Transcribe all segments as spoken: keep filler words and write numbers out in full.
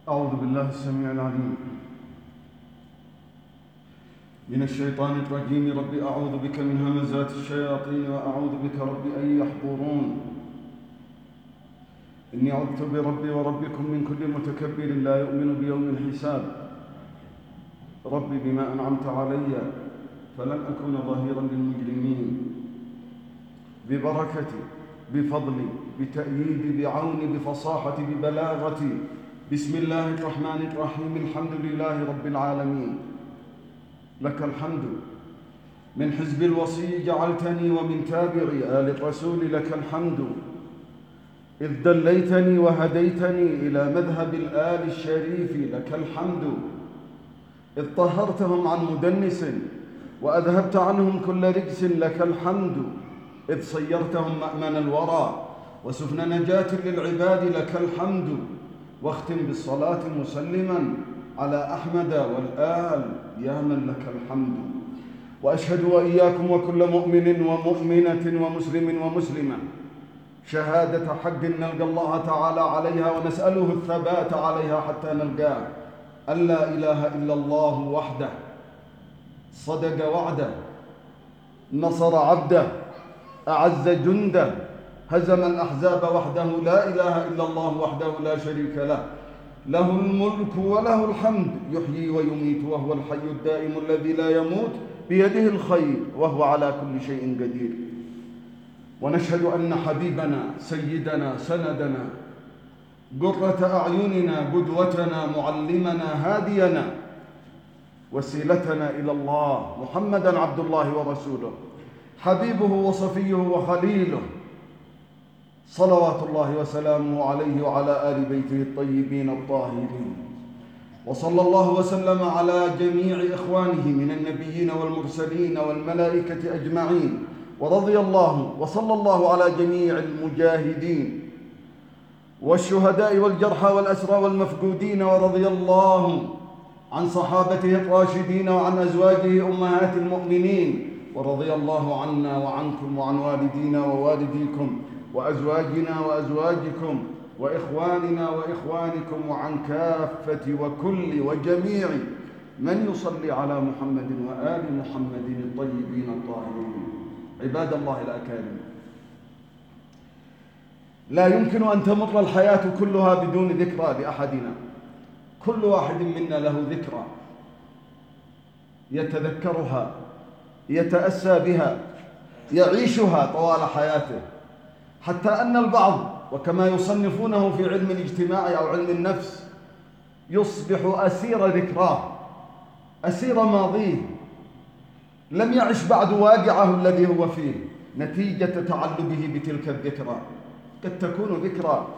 أعوذ بالله السميع العليم من الشيطان الرجيم. رب أعوذ بك من همزات الشياطين وأعوذ بك رب أن يحضرون. إني عذت بربي وربكم من كل متكبر لا يؤمن بيوم الحساب. ربي بما أنعمت علي فلن أكون ظهيرا للمجرمين. ببركتي، بفضلي، بتأييدي، بعوني، بفصاحتي، ببلاغتي، بسم الله الرحمن الرحيم. الحمد لله رب العالمين. لك الحمد من حزب الوصي جعلتني ومن تابعي آل الرسول لك الحمد، إذ دليتني وهديتني إلى مذهب الآل الشريف لك الحمد، إذ طهرتهم عن مدنس وأذهبت عنهم كل رجس لك الحمد، إذ صيرتهم مأمن الورى وسفن نجاة للعباد لك الحمد. واختم بالصلاة مسلما على أحمد والآل يا من لك الحمد. وأشهد وإياكم وكل مؤمن ومؤمنة ومسلم ومسلمة شهادة حق نلقى الله تعالى عليها ونسأله الثبات عليها حتى نلقاه، أن لا إله إلا الله وحده صدق وعده، نصر عبده، أعز جنده، هزم الأحزاب وحده. لا إله إلا الله وحده لا شريك له، له الملك وله الحمد، يحيي ويميت وهو الحي الدائم الذي لا يموت، بيده الخير وهو على كل شيء قدير. ونشهد أن حبيبنا سيدنا سندنا قرة أعيننا قدوتنا معلمنا هادينا وسيلتنا إلى الله محمدا عبد الله ورسوله حبيبه وصفيه وخليله، صلوات الله وسلامه عليه وعلى آل بيته الطيبين الطاهرين. وصلى الله وسلم على جميع إخوانه من النبيين والمرسلين والملائكة أجمعين. ورضي الله وصلى الله على جميع المجاهدين والشهداء والجرحى والأسرى والمفقودين. ورضي الله عن صحابته الراشدين وعن أزواجه أمهات المؤمنين. ورضي الله عنا وعنكم وعن والدينا ووالديكم وأزواجنا وأزواجكم وإخواننا وإخوانكم وعن كافة وكل وجميع من يصلي على محمد وآل محمد الطيبين الطاهرين. عباد الله الأكارم، لا يمكن أن تمر الحياة كلها بدون ذكرى لأحدنا. كل واحد منا له ذكرى يتذكرها، يتأسى بها، يعيشها طوال حياته، حتى أن البعض وكما يصنفونه في علم الاجتماع أو علم النفس يصبح أسير ذكراه، أسير ماضيه، لم يعش بعد واقعه الذي هو فيه نتيجة تعلقه بتلك الذكرى. قد تكون ذكرى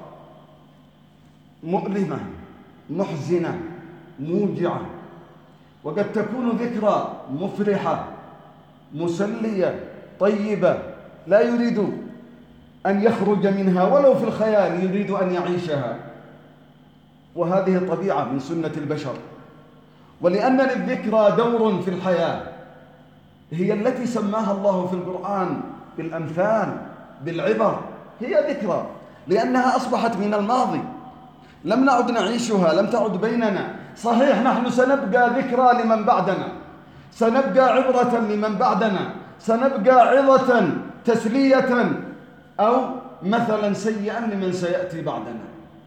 مؤلمة محزنة موجعة، وقد تكون ذكرى مفرحة مسلية طيبة لا يريد أن يخرج منها ولو في الخيال، يريد أن يعيشها. وهذه طبيعة من سنة البشر. ولأن للذكرى دور في الحياة هي التي سماها الله في القرآن بالأمثال بالعبر، هي ذكرى لأنها أصبحت من الماضي، لم نعد نعيشها، لم تعد بيننا. صحيح نحن سنبقى ذكرى لمن بعدنا، سنبقى عبرة لمن بعدنا، سنبقى عظة تسلية أو مثلا سيئا لمن سيأتي بعدنا.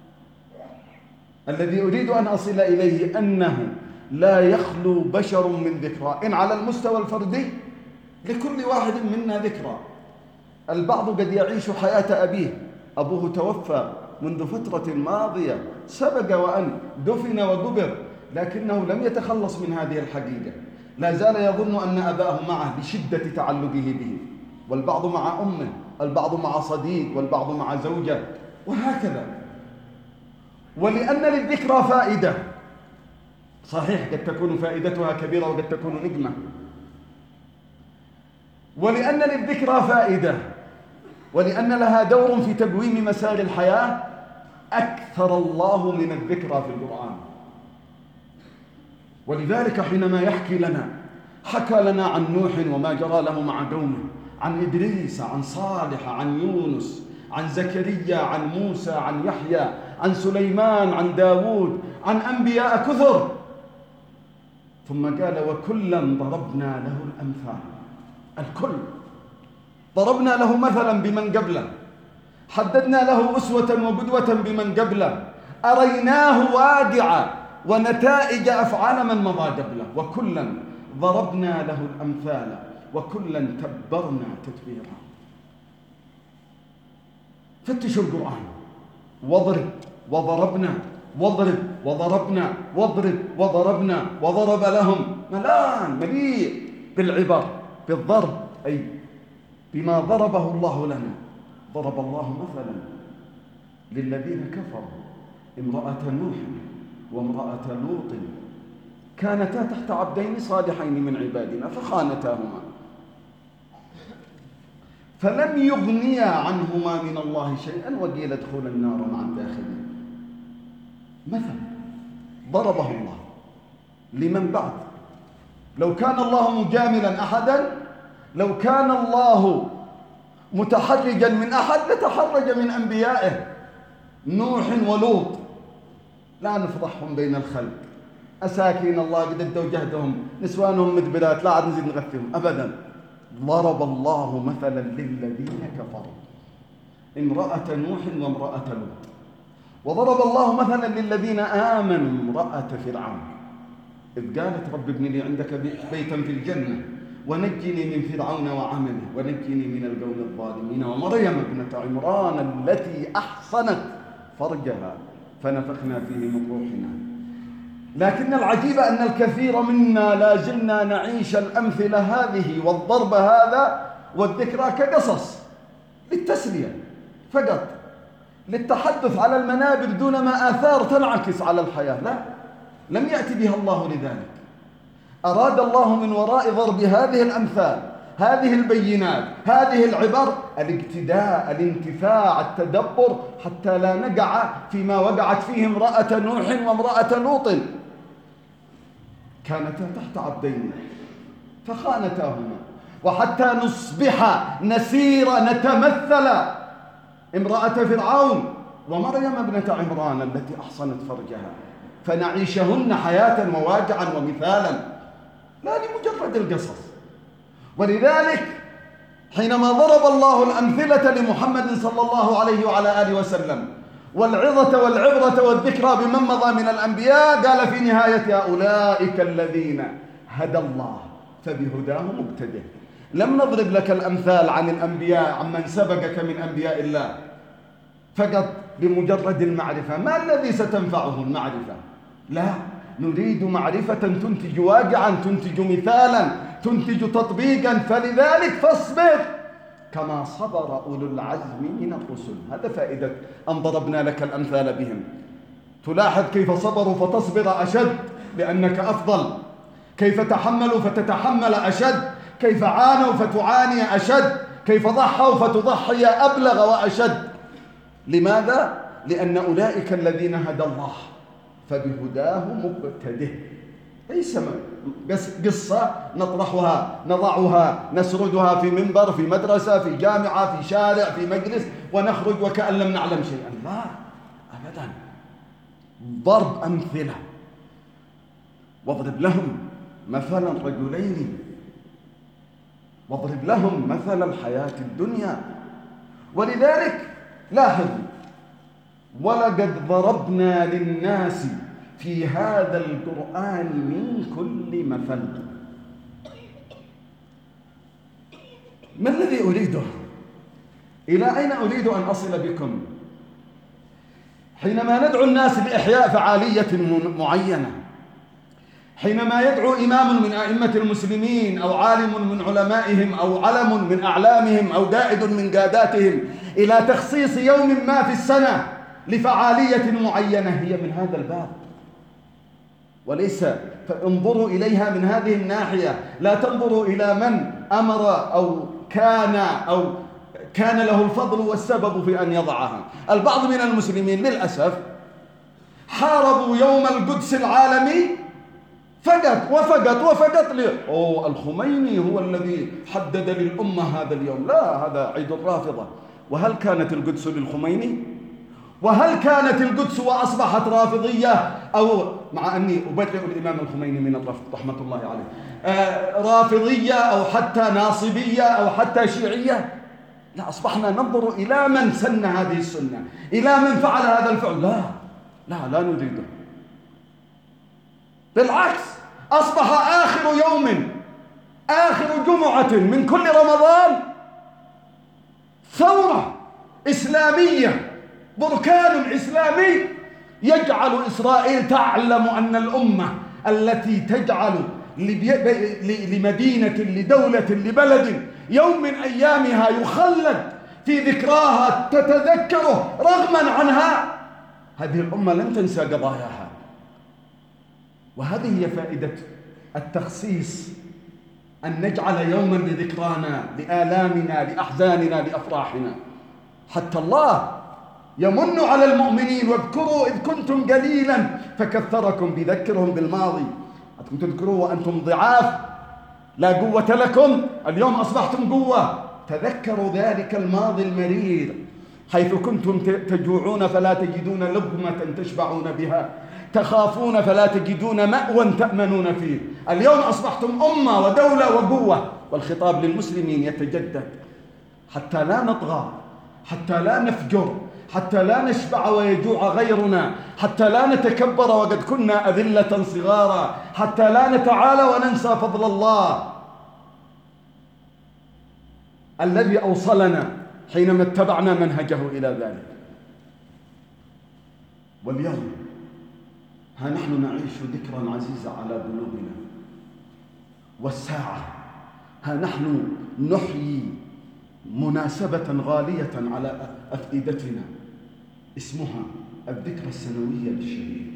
الذي أريد أن أصل إليه أنه لا يخلو بشر من ذكرى. إن على المستوى الفردي لكل واحد منا ذكرى. البعض قد يعيش حياة أبيه، أبوه توفى منذ فترة ماضية، سبق وأن دفن وقبر، لكنه لم يتخلص من هذه الحقيقة، لا زال يظن أن أباه معه لشدة تعلقه به. والبعض مع أمه، البعض مع صديق، والبعض مع زوجة، وهكذا. ولأن للذكرى فائدة، صحيح قد تكون فائدتها كبيرة وقد تكون نجمة. ولأن للذكرى فائدة ولأن لها دور في تقويم مسار الحياة، أكثر الله من الذكرى في القرآن. ولذلك حينما يحكي لنا، حكى لنا عن نوح وما جرى له مع قومه، عن إدريس، عن صالح، عن يونس، عن زكريا، عن موسى، عن يحيى، عن سليمان، عن داود، عن أنبياء كثر، ثم قال وكلا ضربنا له الأمثال. الكل ضربنا له مثلا بمن قبله، حددنا له أسوة وقدوة بمن قبله، أريناه واقع ونتائج أفعال من مضى قبله، وكلا ضربنا له الأمثال وكلا تبرنا تتبيرا. فتشوا القرآن، واضرب وضربنا، واضرب وضربنا، واضرب وضربنا، وضرب لهم، ملان مليء بالعبر، بالضرب، أي بما ضربه الله لنا. ضرب الله مثلا للذين كفروا امرأة نوح وامرأة لوط كانتا تحت عبدين صالحين من عبادنا فخانتاهما فلم يغنيا عنهما من الله شيئا وقيل ادخلا النار مع الداخلين. مثل ضربه الله لمن بعد. لو كان الله مجاملا أحدا، لو كان الله متحرجا من أحد لتحرج من أنبيائه نوح ولوط، لا نفضحهم بين الخلق، أساكين الله قد ادوا جهدهم، نسوانهم مدبرات، لا عاد نزيد نغثهم أبدا. ضرب الله مثلا للذين كفروا امرأة نوح وامرأة لوط، وضرب الله مثلا للذين آمنوا امرأة فرعون إذ قالت رب ابن لي عندك بيتا في الجنة ونجني من فرعون وعمله ونجني من القوم الظالمين، ومريم ابنة عمران التي أحصنت فرجها فنفخنا فيه من روحنا. لكن العجيب أن الكثير منا لا زلنا نعيش الأمثلة هذه والضرب هذا والذكرى كقصص للتسلية فقط، للتحدث على المنابر دون ما آثار تنعكس على الحياة. لا، لم يأتي بها الله لذلك. أراد الله من وراء ضرب هذه الأمثال، هذه البينات، هذه العبر، الاقتداء، الانتفاع، التدبر، حتى لا نقع فيما وقعت فيه امرأة نوح وامرأة لوط. كانتا تحت عبدين فخانتاهما، وحتى نصبح نسير نتمثل امرأة فرعون ومريم ابنة عمران التي أحصنت فرجها، فنعيشهن حياة وواقعا ومثالا لا لمجرد القصص. ولذلك حينما ضرب الله الأمثلة لمحمد صلى الله عليه وعلى آله وسلم والعظة والعبرة والذكرى بمن مضى من الأنبياء، قال في نهاية أولئك الذين هدى الله فبهداه مقتده. لم نضرب لك الأمثال عن الأنبياء عمن سبقك من أنبياء الله فقط بمجرد المعرفة. ما الذي ستنفعه المعرفة؟ لا، نريد معرفة تنتج واقعا، تنتج مثالا، تنتج تطبيقا. فلذلك فاصبر كما صبر أولو العزم من الرسل. هذا فائدة أن ضربنا لك الأمثال بهم. تلاحظ كيف صبروا فتصبر أشد لأنك أفضل، كيف تحملوا فتتحمل أشد، كيف عانوا فتعاني أشد، كيف ضحوا فتضحي أبلغ وأشد. لماذا؟ لأن أولئك الذين هدى الله فبهداه مقتده. ليس قصة نطرحها نضعها نسردها في منبر، في مدرسة، في جامعة، في شارع، في مجلس، ونخرج وكأن لم نعلم شيئا. لا أبدا، ضرب أمثلة. واضرب لهم مثلا رجلين، واضرب لهم مثل الحياة الدنيا. ولذلك لاحظوا ولقد ضربنا للناس في هذا القرآن من كل مثل. ما الذي أريده؟ إلى أين أريد أن أصل بكم؟ حينما ندعو الناس لإحياء فعالية معينة، حينما يدعو إمام من أئمة المسلمين أو عالم من علمائهم أو علم من أعلامهم أو قائد من قاداتهم إلى تخصيص يوم ما في السنة لفعالية معينة، هي من هذا الباب وليس. فانظروا إليها من هذه الناحية، لا تنظروا إلى من أمر أو كان أو كان له الفضل والسبب في أن يضعها. البعض من المسلمين للأسف حاربوا يوم القدس العالمي فقط وفقط وفقط لي أوه الخميني هو الذي حدد للأمة هذا اليوم. لا، هذا عيد الرافضة. وهل كانت القدس للخميني؟ وهل كانت القدس وأصبحت رافضية، أو مع أني أبرئ الإمام الخميني من الرفض رحمة الله عليه، آه رافضية أو حتى ناصبية أو حتى شيعية؟ لا، أصبحنا ننظر إلى من سن هذه السنة، إلى من فعل هذا الفعل. لا لا لا نريده، بالعكس، أصبح آخر يوم، آخر جمعة من كل رمضان ثورة إسلامية، بركان إسلامي يجعل إسرائيل تعلم أن الأمة التي تجعل لمدينة، لدولة، لبلد يوم من أيامها يخلد في ذكراها، تتذكره رغما عنها، هذه الأمة لن تنسى قضاياها. وهذه هي فائدة التخصيص، أن نجعل يوما لذكرانا، لآلامنا، لأحزاننا، لأفراحنا. حتى الله يمن على المؤمنين: واذكروا إذ كنتم قليلا فكثركم، بذكرهم بالماضي. أنتم تذكروا وأنتم ضعاف لا قوة لكم، اليوم أصبحتم قوة. تذكروا ذلك الماضي المرير، حيث كنتم تجوعون فلا تجدون لقمة تشبعون بها، تخافون فلا تجدون مأوى تأمنون فيه. اليوم أصبحتم أمة ودولة وقوة. والخطاب للمسلمين يتجدد، حتى لا نطغى، حتى لا نفجر، حتى لا نشبع ويجوع غيرنا، حتى لا نتكبر وقد كنا أذلة صغارا، حتى لا نتعالى وننسى فضل الله الذي أوصلنا حينما اتبعنا منهجه إلى ذلك. واليوم ها نحن نعيش ذكرا عزيزة على قلوبنا، والساعة ها نحن نحيي مناسبة غالية على أفئدتنا، اسمها الذكرى السنوية للشهيد.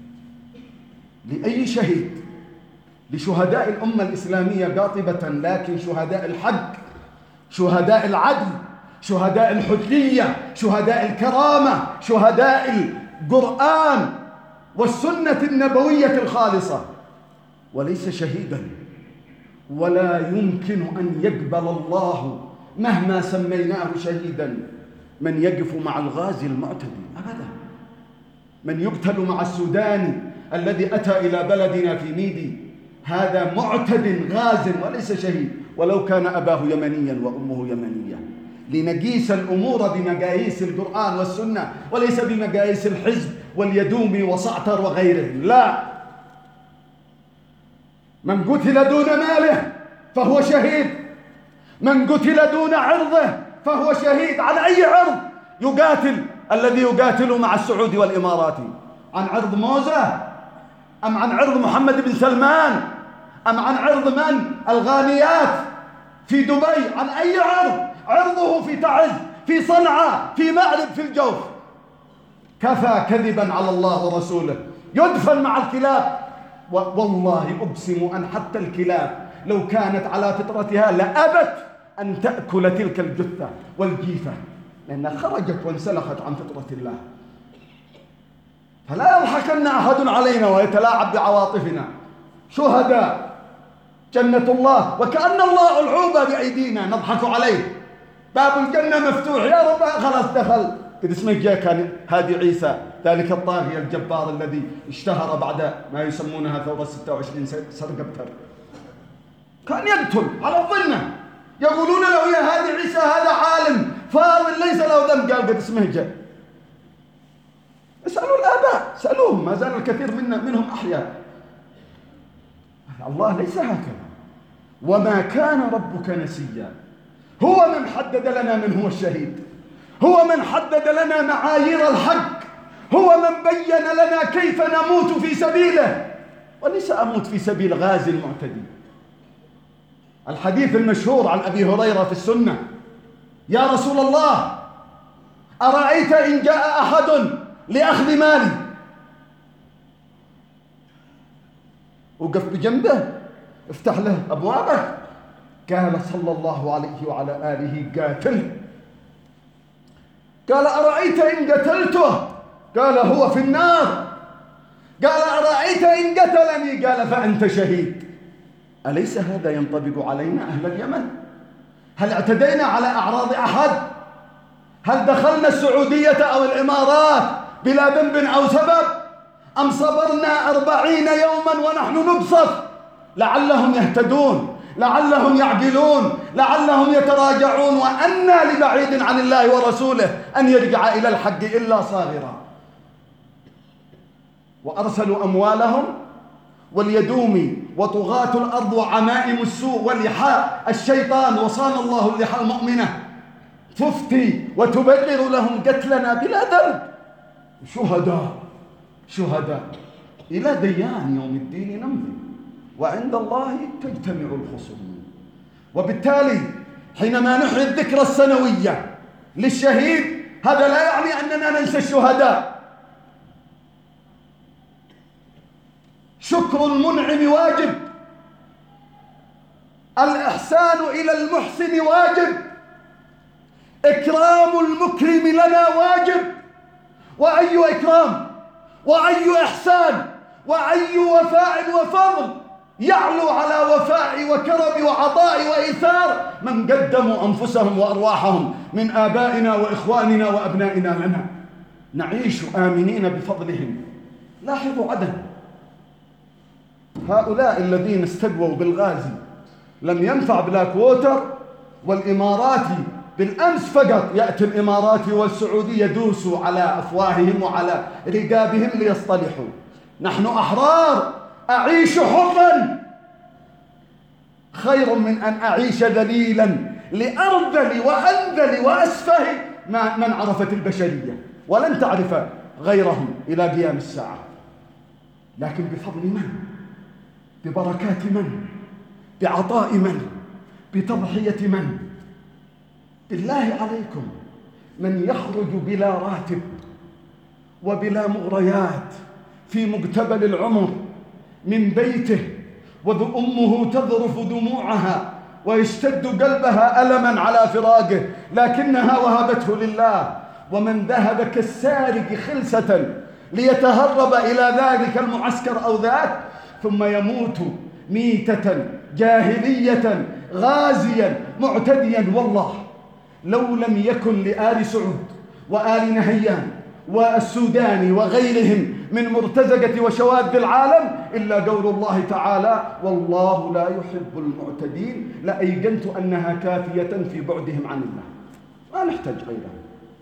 لأي شهيد؟ لشهداء الأمة الإسلامية قاطبة، لكن شهداء الحق، شهداء العدل، شهداء الحجية، شهداء الكرامة، شهداء القرآن والسنة النبوية الخالصة. وليس شهيدا، ولا يمكن أن يقبل الله مهما سميناه شهيدا من يقف مع الغازي المعتدي أبدا، من يقتل مع السوداني الذي أتى إلى بلدنا في ميدي. هذا معتد غاز وليس شهيد، ولو كان أباه يمنيا وأمه يمنية. لنقيس الأمور بمقاييس القرآن والسنة، وليس بمقاييس الحزب واليدومي وصعتر وغيرهم. لا، من قتل دون ماله فهو شهيد، من قتل دون عرضه فهو شهيد. عن أي عرض يقاتل الذي يقاتل مع السعودي والإمارات؟ عن عرض موزة، أم عن عرض محمد بن سلمان، أم عن عرض من؟ الغانيات في دبي؟ عن أي عرض؟ عرضه في تعز، في صنعاء، في مأرب، في الجوف. كفى كذبا على الله ورسوله، يدفن مع الكلاب. والله أقسم أن حتى الكلاب لو كانت على فطرتها لأبت أن تأكل تلك الجثة والجيفة، لأنها خرجت وانسلخت عن فطرة الله. فلا يضحكن أحد علينا ويتلاعب بعواطفنا. شهداء جنة الله، وكأن الله ألعوبة بأيدينا نضحك عليه. باب الجنة مفتوح، يا رب خلاص دخل. قد اسمه جاء كان هادي عيسى، ذلك الطاغية الجبار الذي اشتهر بعد ما يسمونها ثورة ستة وعشرين سرقبتر، كان يقتل على الظنة. يقولون له يا هادي عيسى هذا عالم فاضل ليس له ذنب. قال قد اسمه جاء. اسألوا الآباء، سألوهم، ما زال الكثير منا منهم أحياء. الله ليس هكذا. وما كان ربك نسيا. هو من حدد لنا من هو الشهيد، هو من حدد لنا معايير الحق، هو من بين لنا كيف نموت في سبيله. وليس أموت في سبيل غازي المعتدي. الحديث المشهور عن أبي هريرة في السنة: يا رسول الله، أرأيت إن جاء أحد لأخذ مالي، وقف بجنبه، افتح له أبوابك. قال صلى الله عليه وعلى آله: قاتله. قال: أرأيت إن قتلته؟ قال: هو في النار. قال: أرأيت إن قتلني؟ قال: فأنت شهيد. أليس هذا ينطبق علينا أهل اليمن؟ هل اعتدينا على أعراض أحد؟ هل دخلنا السعودية أو الإمارات بلا ذنب أو سبب، أم صبرنا أربعين يوما ونحن نبسط لعلهم يهتدون، لعلهم يعقلون، لعلهم يتراجعون؟ وأنى لبعيد عن الله ورسوله أن يرجع إلى الحق إلا صاغرا. وأرسلوا أموالهم واليدوم وطغاة الأرض وعمائم السوء ولحاء الشيطان، وصان الله اللحى المؤمنة، تفتي وتبرر لهم قتلنا بلا ذنب. شهداء شهداء إلى ديان يوم الدين نمضي، وعند الله تجتمع الخصوم. وبالتالي حينما نحيي الذكرى السنوية للشهيد، هذا لا يعني أننا ننسى الشهداء. شكر المنعم واجب، الإحسان إلى المحسن واجب، إكرام المكرم لنا واجب. وأي إكرام وأي إحسان وأي وفاء وفضل يعلو على وفاء وكرم وعطاء وإيثار من قدموا أنفسهم وأرواحهم من آبائنا وإخواننا وأبنائنا لنا. نعيش آمنين بفضلهم. لاحظوا عدد هؤلاء الذين استقووا بالغازي، لم ينفع بلاك ووتر والإماراتي بالأمس فقط يأتي الإماراتي والسعودي يدوسوا على أفواههم وعلى رقابهم ليصطلحوا. نحن أحرار، أعيش حرا خير من أن أعيش ذليلا لأرذل وأنذل وأسفه من عرفت البشرية، ولن تعرف غيرهم إلى قيام الساعة. لكن بفضل من؟ ببركات من؟ بعطاء من؟ بتضحية من؟ بالله عليكم، من يخرج بلا راتب وبلا مغريات في مقتبل العمر من بيته وأمه تذرف دموعها ويشتد قلبها ألما على فراقه لكنها وهبته لله، ومن ذهب كالسارق خلسة ليتهرب إلى ذلك المعسكر أو ذاك، ثم يموت ميتة جاهلية غازيا معتديا. والله لو لم يكن لآل سعود وآل نهيان والسوداني وغيرهم من مرتزقة وشواذ العالم إلا قول الله تعالى: والله لا يحب المعتدين، لأيقنت أنها كافية في بعدهم عن الله، ما نحتاج غيرها.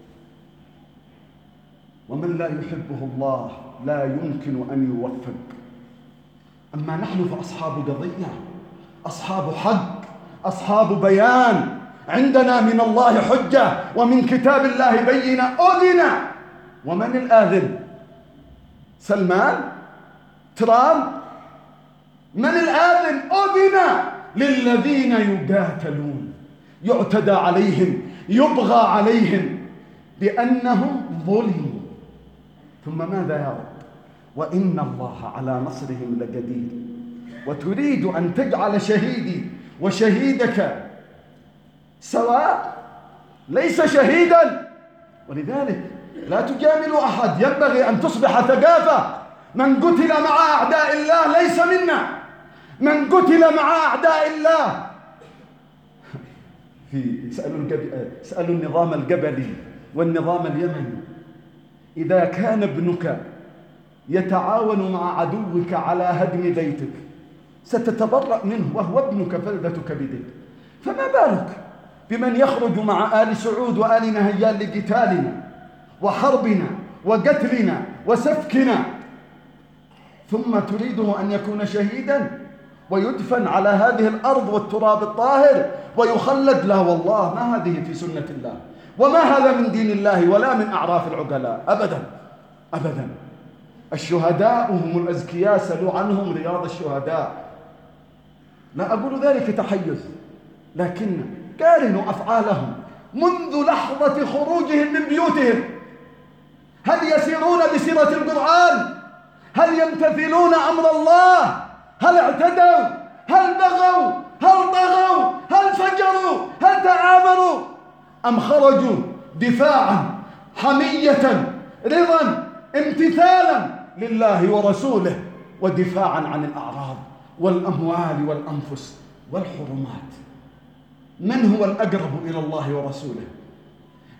ومن لا يحبه الله لا يمكن أن يوفق. أما نحن فأصحاب قضية، أصحاب حق، أصحاب بيان، عندنا من الله حجة ومن كتاب الله بينة. أذن. ومن الآذن؟ سلمان؟ ترامب؟ من الآذن؟ أذن للذين يقاتلون، يعتدى عليهم، يبغى عليهم بأنهم ظلموا. ثم ماذا يا رب؟ وإن الله على نصرهم لقدير. وتريد أن تجعل شهيدي وشهيدك سواء؟ ليس شهيدا. ولذلك لا تجاملوا أحد، ينبغي أن تصبح ثقافة. من قتل مع أعداء الله ليس منا، من قتل مع أعداء الله. في اسألوا, اسألوا النظام القبلي والنظام اليمني، إذا كان ابنك يتعاون مع عدوك على هدم بيتك ستتبرأ منه وهو ابنك فلذتك بدك، فما بالك بمن يخرج مع آل سعود وآل نهيان لقتالنا وحربنا وقتلنا وسفكنا، ثم تريده أن يكون شهيدا ويدفن على هذه الأرض والتراب الطاهر ويخلد؟ لا والله، ما هذه في سنة الله، وما هذا من دين الله ولا من أعراف العقلاء أبدا أبدا. الشهداء هم الأزكياء، سلوا عنهم رياض الشهداء. لا أقول ذلك تحيز، لكن قارنوا أفعالهم منذ لحظة خروجهم من بيوتهم. هل يسيرون بسيرة القرآن؟ هل يمتثلون أمر الله؟ هل اعتدوا؟ هل بغوا؟ هل طغوا؟ هل فجروا؟ هل تعامروا؟ أم خرجوا دفاعا حمية رضا امتثالا لله ورسوله ودفاعا عن الأعراض والأموال والأنفس والحرمات؟ من هو الأقرب إلى الله ورسوله؟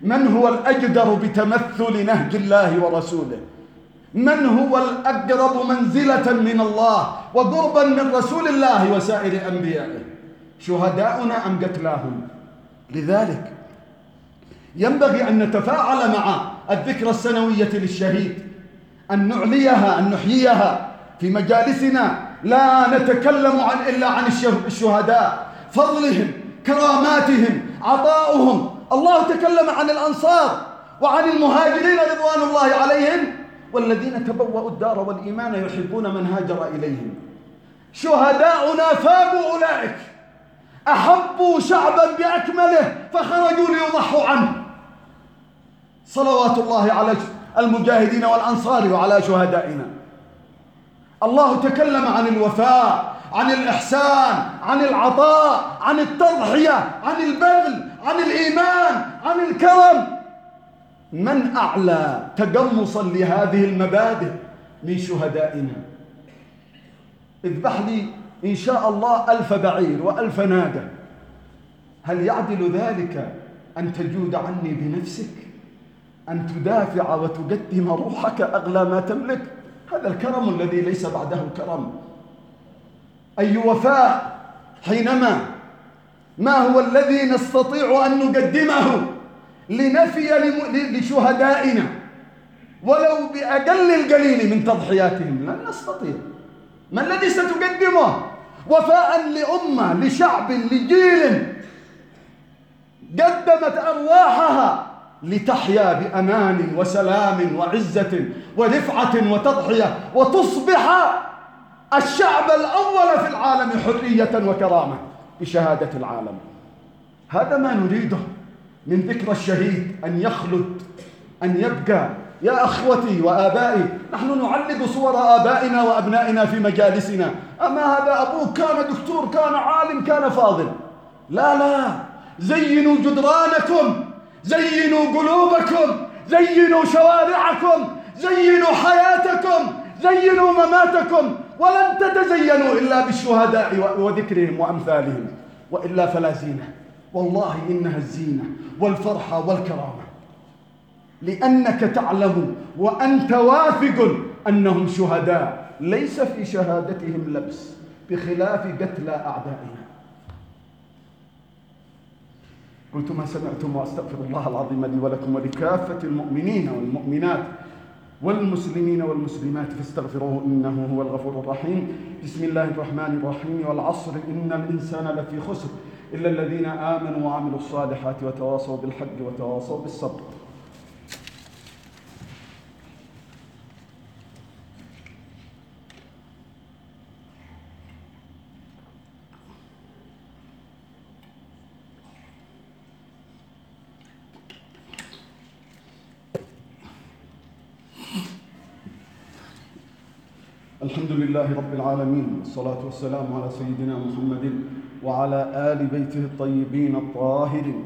من هو الأجدر بتمثل نهج الله ورسوله؟ من هو الأقرب منزلة من الله وقربا من رسول الله وسائر أنبيائه؟ شهداؤنا أم قتلاهم؟ لذلك ينبغي أن نتفاعل مع الذكرى السنوية للشهيد، أن نعليها، أن نحييها في مجالسنا، لا نتكلم عن إلا عن الشهداء، فضلهم، كراماتهم، عطاؤهم. الله تكلم عن الأنصار وعن المهاجرين رضوان الله عليهم، والذين تبوأوا الدار والإيمان يحبون من هاجر إليهم. شهداؤنا فابوا أولئك، أحبوا شعبا بأكمله فخرجوا ليضحوا عنه. صلوات الله على المجاهدين والأنصار وعلى شهدائنا. الله تكلم عن الوفاء، عن الإحسان، عن العطاء، عن التضحية، عن البذل، عن الإيمان، عن الكرم. من أعلى تقمصا لهذه المبادئ من شهدائنا؟ اذبح لي إن شاء الله ألف بعير وألف ناقة، هل يعدل ذلك أن تجود عني بنفسك؟ أن تدافع وتقدم روحك أغلى ما تملك؟ هذا الكرم الذي ليس بعده كرم. أي وفاء حينما ما هو الذي نستطيع أن نقدمه لنفي لشهدائنا ولو بأقل القليل من تضحياتهم؟ لن نستطيع. ما الذي ستقدمه؟ وفاء لأمة، لشعب، لجيل قدمت أرواحها لتحيا بأمان وسلام وعزة ورفعة وتضحية، وتصبح الشعب الأول في العالم حرية وكرامة بشهادة العالم. هذا ما نريده من ذكرى الشهيد، أن يخلد، أن يبقى. يا أخوتي وآبائي، نحن نعلق صور آبائنا وأبنائنا في مجالسنا، أما هذا أبوك كان دكتور، كان عالم، كان فاضل. لا لا، زينوا جدرانكم، زينوا قلوبكم، زينوا شوارعكم، زينوا حياتكم، زينوا مماتكم، ولن تتزينوا إلا بالشهداء وذكرهم وأمثالهم، وإلا فلا زينة. والله إنها الزينة والفرحة والكرامة، لأنك تعلم وأنت واثق أنهم شهداء، ليس في شهادتهم لبس، بخلاف قتلى أعدائنا. قلت ما سمعتم وأستغفر الله العظيم لي ولكم ولكافة المؤمنين والمؤمنات والمسلمين والمسلمات فاستغفروه إنه هو الغفور الرحيم. بسم الله الرحمن الرحيم. والعصر إن الإنسان لفي خسر إلا الذين آمنوا وعملوا الصالحات وتواصوا بالحق وتواصوا بالصبر. الحمد لله رب العالمين، والصلاة والسلام على سيدنا محمد وعلى آل بيته الطيبين الطاهرين.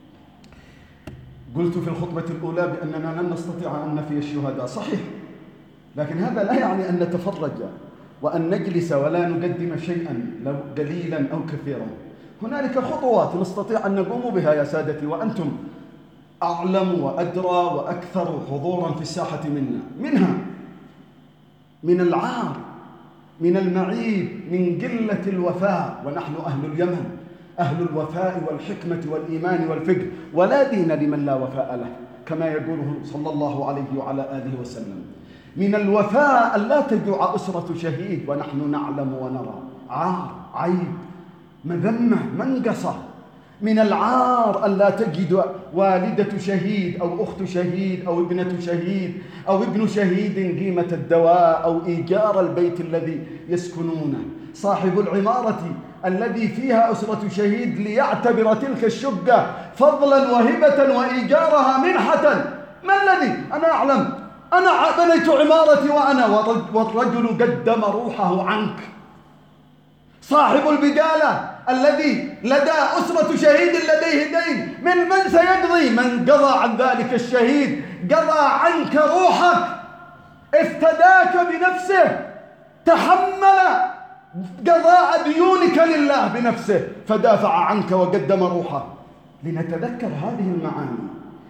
قلت في الخطبة الأولى بأننا لن نستطيع أن نفي الشهداء، صحيح، لكن هذا لا يعني أن نتفرج وأن نجلس ولا نقدم شيئا لو قليلا أو كثيرا. هنالك خطوات نستطيع أن نقوم بها يا سادتي، وأنتم أعلم وأدرى وأكثر حضورا في الساحة منا. منها من العار، من المعيب، من قلة الوفاء، ونحن أهل اليمن أهل الوفاء والحكمة والإيمان والفقه، ولا دين لمن لا وفاء له، كما يقوله صلى الله عليه وعلى آله وسلم. من الوفاء أن لا تجوع أسرة شهيد ونحن نعلم ونرى. عار، عيب، مذمة، منقصة. من العار أن لا تجد والدة شهيد أو أخت شهيد أو ابنة شهيد أو ابن شهيد قيمة الدواء أو إيجار البيت الذي يسكنونه. صاحب العمارة الذي فيها أسرة شهيد ليعتبر تلك الشقة فضلا وهبة وإيجارها منحة. ما الذي؟ أنا أعلم، أنا بنيت عمارتي وأنا، والرجل قدم روحه عنك. صاحب البقالة الذي لدى أسرة شهيد لديه دين، من من سيقضي؟ من قضى عن ذلك الشهيد قضى عنك روحك، افتداك بنفسه، تحمل قضاء ديونك لله بنفسه، فدافع عنك وقدم روحه. لنتذكر هذه المعاني،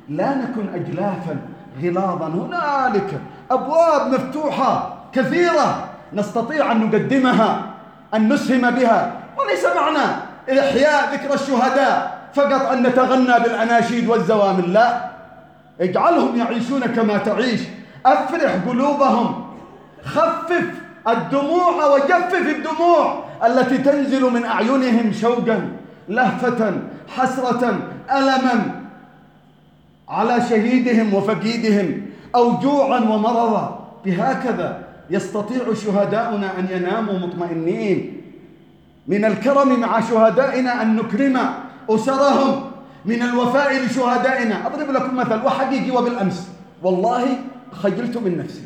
لا نكن أجلافا غلاظا. هنالك أبواب مفتوحة كثيرة نستطيع أن نقدمها، أن نسهم بها. وليس معنى إحياء ذكر الشهداء فقط أن نتغنى بالأناشيد والزوامل، لا، اجعلهم يعيشون كما تعيش، أفرح قلوبهم، خفف الدموع وجفف الدموع التي تنزل من أعينهم شوقا، لهفة، حسرة، ألما على شهيدهم وفقيدهم، أو جوعا ومرضا. بهكذا يستطيع شهداؤنا أن يناموا مطمئنين. من الكرم مع شهدائنا أن نكرم أسرهم، من الوفاء لشهدائنا. أضرب لكم مثل وحقيقي وبالأمس، والله خجلت من نفسي.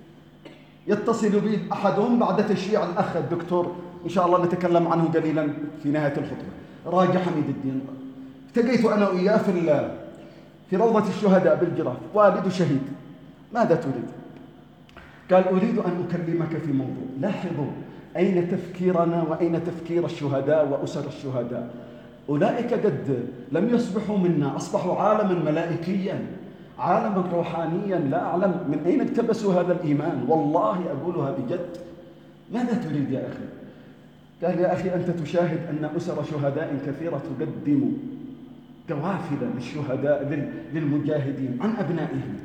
يتصل بي أحدهم بعد تشييع الأخ الدكتور، إن شاء الله نتكلم عنه قليلا في نهاية الخطبة، راجع حميد الدين. التقيت أنا وإياه في في روضة الشهداء بالجراف، والد شهيد. ماذا تريد؟ قال أريد أن أكلمك في موضوع. لاحظوا أين تفكيرنا وأين تفكير الشهداء وأسر الشهداء. أولئك قد لم يصبحوا منا، أصبحوا عالما ملائكيا، عالما روحانيا، لا أعلم من أين اقتبسوا هذا الإيمان. والله أقولها بجد. ماذا تريد يا أخي؟ قال يا أخي أنت تشاهد أن أسر شهداء كثيرة تقدم قوافل للشهداء للمجاهدين عن أبنائهم.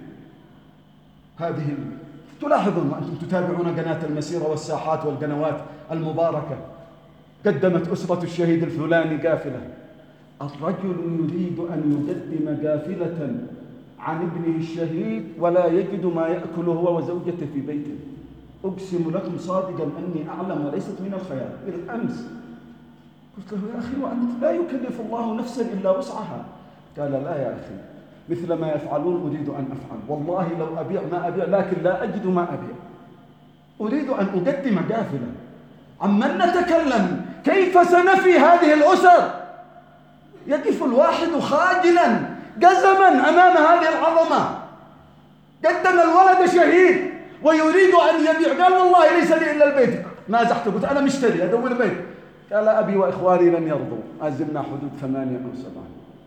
هذه تلاحظون وأنتم تتابعون قناة المسيرة والساحات والقنوات المباركة، قدمت أسرة الشهيد الفلاني قافلة. الرجل يريد أن يقدم قافلة عن ابنه الشهيد ولا يجد ما يأكل هو وزوجته في بيته. أقسم لكم صادقا أني أعلم وليست من الخيال. بالأمس قلت له يا أخي وأنت لا يكلف الله نفسا إلا وسعها. قال لا يا أخي، مثل ما يفعلون أريد أن أفعل. والله لو أبيع ما أبيع، لكن لا أجد ما أبيع. أريد أن أقدم قافلة. عمن نتكلم؟ كيف سنفي هذه الأسر؟ يقف الواحد خاجلا جزما أمام هذه العظمة. قدم الولد شهيد ويريد أن يبيع. قال والله ليس لي إلا البيت. مازحته، قلت أنا مشتري أدور بيت. قال أبي وإخواني لن يرضوا. أزلنا حدود ثمانية أو سبعة.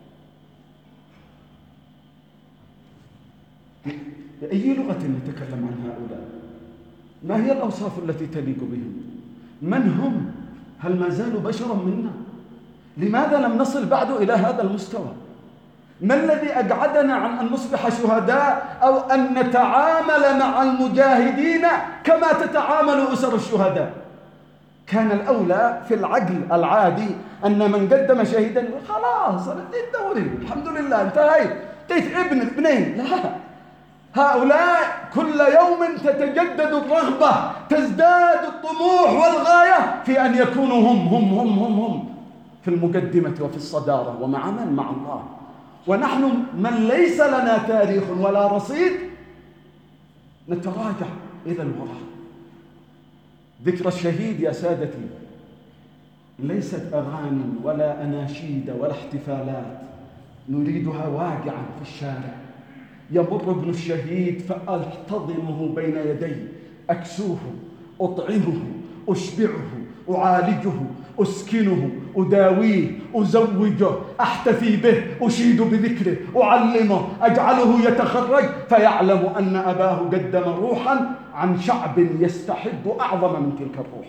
بأي لغة نتكلم عن هؤلاء؟ ما هي الأوصاف التي تليق بهم؟ من هم؟ هل ما زالوا بشرا منا؟ لماذا لم نصل بعد إلى هذا المستوى؟ ما الذي أقعدنا عن أن نصبح شهداء أو أن نتعامل مع المجاهدين كما تتعامل أسر الشهداء؟ كان الأولى في العقل العادي أن من قدم شهيدا خلاص أنا اديت دوري الحمد لله انتهيت، اديت ابن اثنين. لا، هؤلاء كل يوم تتجدد الرغبة، تزداد الطموح والغاية في أن يكونوا هم هم هم هم هم في المقدمة وفي الصدارة. ومع من؟ مع الله. ونحن من ليس لنا تاريخ ولا رصيد نتراجع إلى الوراء. ذكرى الشهيد يا سادتي ليست أغاني ولا أناشيد ولا احتفالات نريدها واقعا في الشارع. يمر ابن الشهيد فأحتضنه بين يدي، أكسوه، أطعمه، أشبعه، أعالجه، أسكنه، أداويه، أزوجه، أحتفي به، أشيد بذكره، أعلمه، أجعله يتخرج فيعلم أن أباه قدم روحا عن شعب يستحب أعظم من تلك الروح.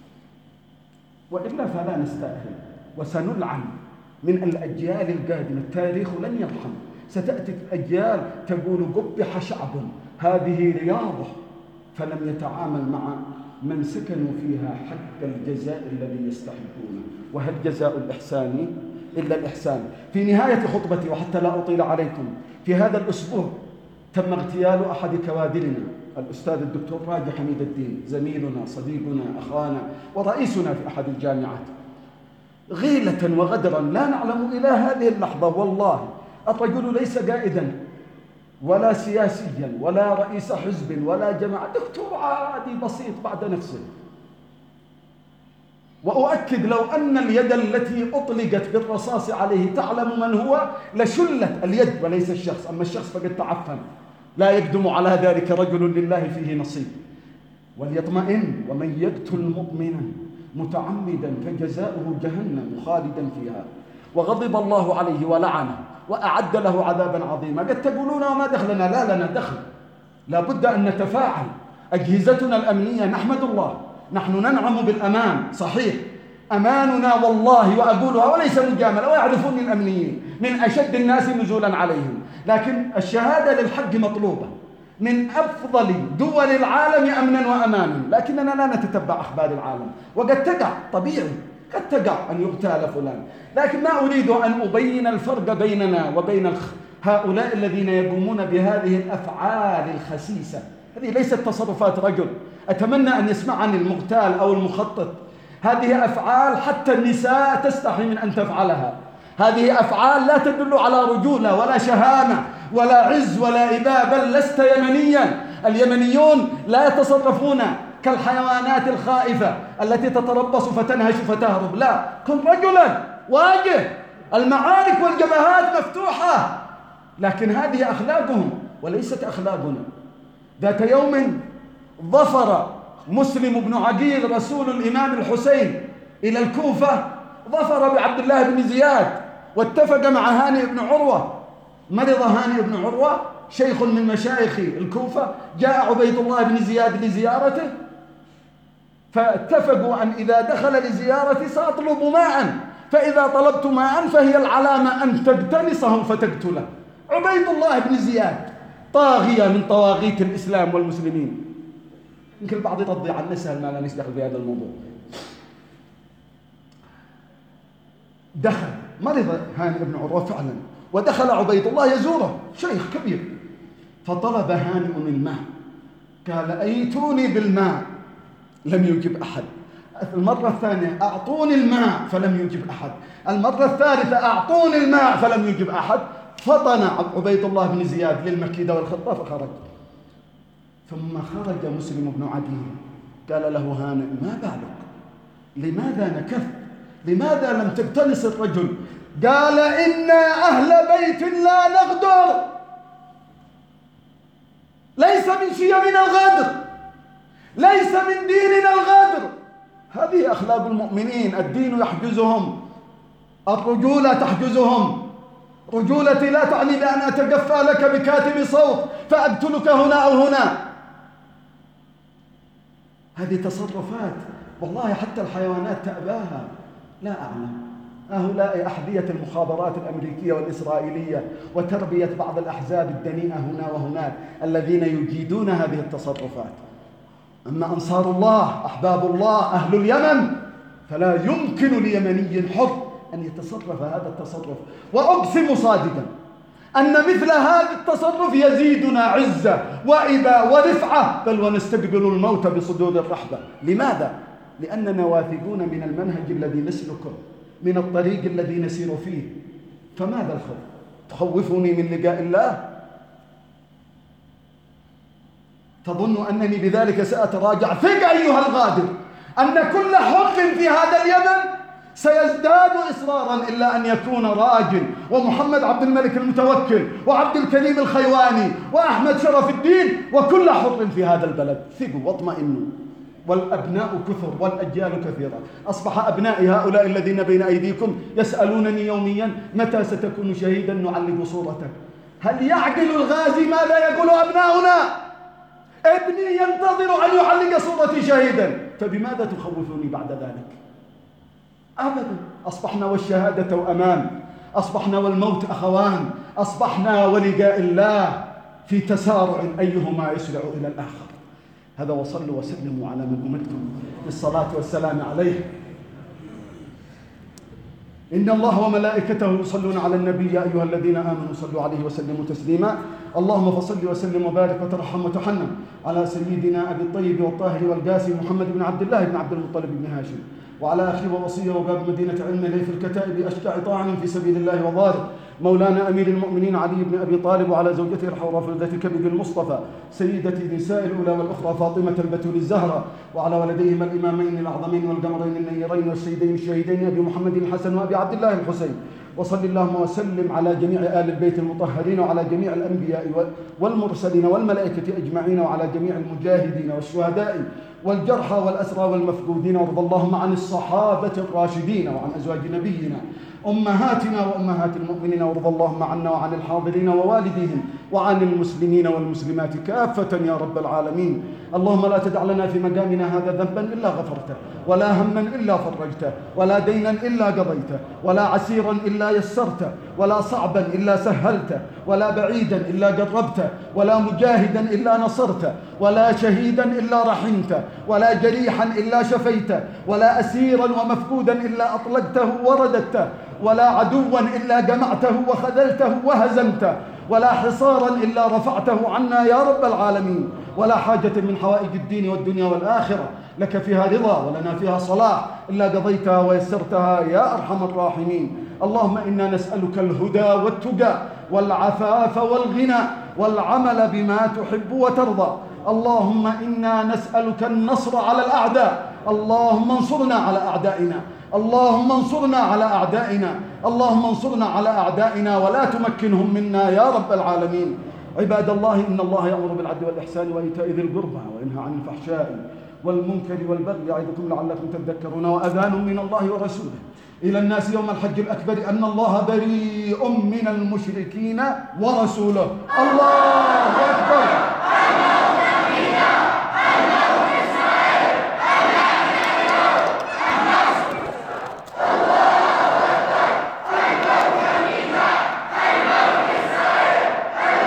وإلا فلا نستأهل وسنلعن من الأجيال القادمة. التاريخ لن يرحم. ستأتي الأجيال تقول قبح شعب هذه رياضه، فلم يتعامل مع من سكنوا فيها حق الجزاء الذي يستحقونه. وهل جزاء الإحسان إلا الإحسان؟ في نهاية خطبتي وحتى لا أطيل عليكم، في هذا الأسبوع تم اغتيال أحد كوادرنا الأستاذ الدكتور راجع حميد الدين، زميلنا صديقنا أخانا ورئيسنا في أحد الجامعات، غيلة وغدرا لا نعلم إلى هذه اللحظة. والله الرجل ليس قائدا ولا سياسيا ولا رئيس حزب ولا جماعة، دكتور عادي بسيط بعد نفسه. وأؤكد لو أن اليد التي أطلقت بالرصاص عليه تعلم من هو لشلت اليد وليس الشخص. أما الشخص فقد تعفن، لا يقدم على ذلك رجل لله فيه نصيب. وليطمئن ومن يقتل مؤمنا متعمدا فجزاؤه جهنم خالدا فيها وغضب الله عليه ولعنه وأعد له عذابا عظيما. قد تقولون وما دخلنا؟ لا لنا دخل، لا بد أن نتفاعل. أجهزتنا الأمنية نحمد الله، نحن ننعم بالأمان، صحيح أماننا والله وأقولها وليس مجاملة، ويعرفون الأمنيين من أشد الناس نزولا عليهم، لكن الشهادة للحق مطلوبة من أفضل دول العالم أمنا وأمانا، لكننا لا نتتبع أخبار العالم، وقد تقع طبيعي قد تقع أن يغتال فلان، لكن ما أريد أن أبين الفرق بيننا وبين هؤلاء الذين يقومون بهذه الأفعال الخسيسة. هذه ليست تصرفات رجل، أتمنى أن يسمعني المغتال أو المخطط. هذه أفعال حتى النساء تستحي من أن تفعلها. هذه أفعال لا تدل على رجولة ولا شهامة ولا عز ولا إباء، بل لست يمنيا. اليمنيون لا يتصرفون كالحيوانات الخائفة التي تتربص فتنهش فتهرب، لا، كن رجلا واجه، المعارك والجبهات مفتوحة، لكن هذه أخلاقهم وليست أخلاقنا. ذات يوم ظفر مسلم بن عقيل رسول الإمام الحسين إلى الكوفة، ظفر بعبد الله بن زياد واتفق مع هانئ بن عروة. مرض هانئ بن عروة شيخ من مشايخ الكوفة، جاء عبيد الله بن زياد لزيارته، فاتفقوا أن إذا دخل لزيارتي سأطلب ماء، فإذا طلبت ماء فهي العلامة أن تجتنصه فتقتله. عبيد الله بن زياد طاغية من طواغيت الإسلام والمسلمين. يمكن البعض يرضي عن نسأل ما لا نشتغل في هذا الموضوع. دخل، مرض هانئ بن عروة فعلا، ودخل عبيد الله يزوره، شيخ كبير، فطلب هانئ الماء، قال أيتوني بالماء، لم يجب أحد. المرة الثانية أعطوني الماء، فلم يجب أحد. المرة الثالثة أعطوني الماء، فلم يجب أحد. فطن عبيد الله بن زياد للمكيدة والخطة فخرج. ثم خرج مسلم بن عقيل، قال له هانئ ما بالك؟ لماذا نكثت؟ لماذا لم تجتنص الرجل؟ قال إنا أهل بيت لا نغدر، ليس من شيمنا الغدر، ليس من ديننا الغدر. هذه أخلاق المؤمنين، الدين يحجزهم، الرجولة تحجزهم. رجولتي لا تعني بأن أتجفى لك بكاتم صوت فأقتلك هنا أو هنا. هذه تصرفات والله حتى الحيوانات تأباها. لا أعلم، هؤلاء أحذية المخابرات الأمريكية والإسرائيلية وتربية بعض الأحزاب الدنيئة هنا وهناك الذين يجيدون هذه التصرفات. أما أنصار الله أحباب الله أهل اليمن فلا يمكن ليمني حر أن يتصرف هذا التصرف، وأقسم صادقا أن مثل هذا التصرف يزيدنا عزة وإباء ورفعة، بل ونستقبل الموت بصدور الرحبة. لماذا؟ لأننا واثقون من المنهج الذي نسلكه، من الطريق الذي نسير فيه. فماذا الخوف؟ تخوفني من لقاء الله؟ تظن أنني بذلك سأتراجع؟ ثق أيها الغادر أن كل حر في هذا اليمن سيزداد إصرارا إلا أن يكون راجل، ومحمد عبد الملك المتوكل وعبد الكريم الخيواني وأحمد شرف الدين وكل حر في هذا البلد. ثقوا واطمئنوا. والأبناء كثر والأجيال كثيرة. أصبح أبنائي هؤلاء الذين بين أيديكم يسألونني يوميا متى ستكون شهيدا نعلق صورتك. هل يعقل الغازي ماذا يقول أبناؤنا؟ ابني ينتظر أن يعلق صورتي شهيدا، فبماذا تخوفوني بعد ذلك؟ أبدا. أصبحنا والشهادة وأمان، أصبحنا والموت أخوان، أصبحنا ولقاء الله في تسارع أيهما يسرع إلى الآخر. هذا وصلوا وسلموا على من أمرتم بالصلاة والسلام عليه. إن الله وملائكته يصلون على النبي يا أيها الذين آمنوا صلوا عليه وسلموا تسليما. اللهم فصل وسلم وبارك وترحم وتحنن على سيدنا أبي الطيب والطاهر والقاسم محمد بن عبد الله بن عبد المطلب بن هاشم، وعلى أخي ووصيه وباب مدينة علم إليه في الكتائب أشجع طاعن في سبيل الله وضارب مولانا أمير المؤمنين علي بن أبي طالب، وعلى زوجته الحوراء فردة كبد المصطفى سيدة نساء الأولى والأخرى فاطمة البتول الزهراء، وعلى ولديهما الإمامين الأعظمين والقمرين النيرين والسيدين الشهيدين أبي محمد الحسن وأبي عبد الله الحسين. وصل اللهم وسلم على جميع آل البيت المطهرين وعلى جميع الأنبياء والمرسلين والملائكة أجمعين وعلى جميع المجاهدين والشهداء والجرحى والأسرى والمفقودين. وارض اللهم عن الصحابة الراشدين وعن أزواج نبينا أمهاتنا وأمهات المؤمنين، وارض اللهم عنا وعن الحاضرين ووالديهم وعن المسلمين والمسلمات كافة يا رب العالمين. اللهم لا تدع لنا في مقامنا هذا ذنبا إلا غفرته، ولا هما إلا فرجته، ولا دينا إلا قضيته، ولا عسيرا إلا يسرته، ولا صعبا إلا سهلته، ولا بعيدا إلا قربته، ولا مجاهدا إلا نصرته، ولا شهيدا إلا رحمته، ولا جريحا إلا شفيته، ولا أسيرا ومفقودا إلا أطلقته ورددته، ولا عدوا إلا جمعته وخذلته وهزمته، ولا حصارا إلا رفعته عنا يا رب العالمين. ولا حاجة من حوائج الدين والدنيا والآخرة لك فيها رضا ولنا فيها صلاح إلا قضيتها ويسرتها يا أرحم الراحمين. اللهم إنا نسألك الهدى والتقى والعفاف والغنى والعمل بما تحب وترضى. اللهم إنا نسألك النصر على الأعداء. اللهم انصرنا على أعدائنا، اللهم انصرنا على أعدائنا، اللهم انصرنا على أعدائنا ولا تمكنهم منا يا رب العالمين. عباد الله، إن الله يأمر بالعدل والإحسان وإيتاء ذي القربى وينهى عن الفحشاء والمنكر والبغي يعظكم لعلكم تذكرون. وأذان من الله ورسوله إلى الناس يوم الحج الأكبر أن الله بريء من المشركين ورسوله. الله أكبر.